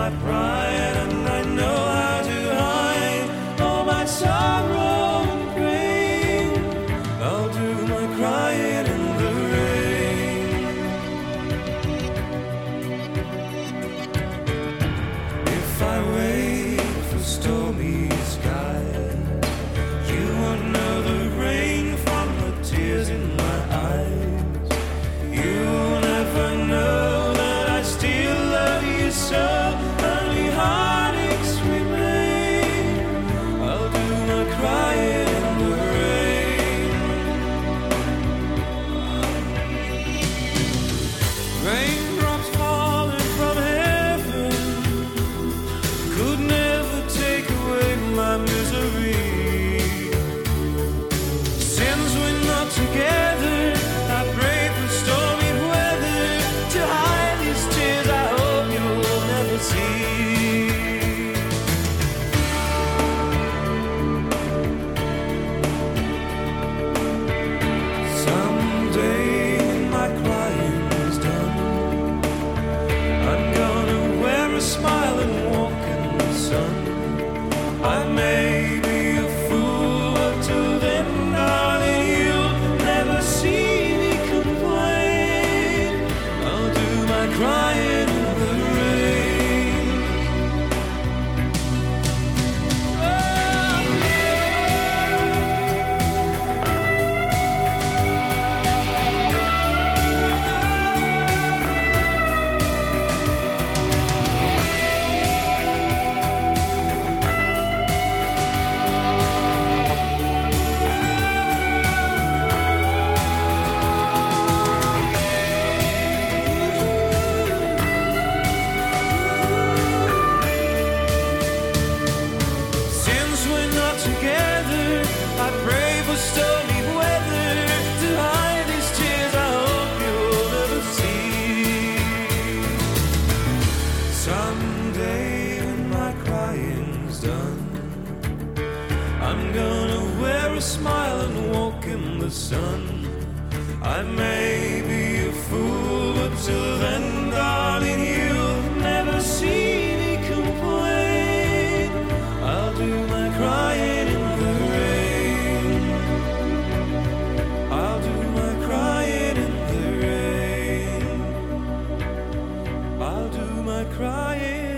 my pride, and I know how to hide all my sorrow and pain. I'll do my crying in the rain. If I wait for stormy skies, you won't know the rain from the tears in my eyes. You'll never know that I still love you so. Only heartaches remain. I'll do my crying in the rain. Raindrops falling from heaven could never take away my misery. Since we're not together, I pray for stormy weather to hide these tears I hope you'll never see. Someday when my crying's done, I'm gonna wear a smile and walk in the sun. I may be a fool, but till then, darling, you'll never see me complain. I'll do my crying in the rain. Since we're not together, I pray for stormy weather to hide these tears I hope you'll never see. Someday when my crying's done, I'm gonna wear a smile and walk in the sun. I may be a fool, but till then, darling, you'll never see me complain. I'll do my crying in the rain. I'll do my crying in the rain. I'll do my crying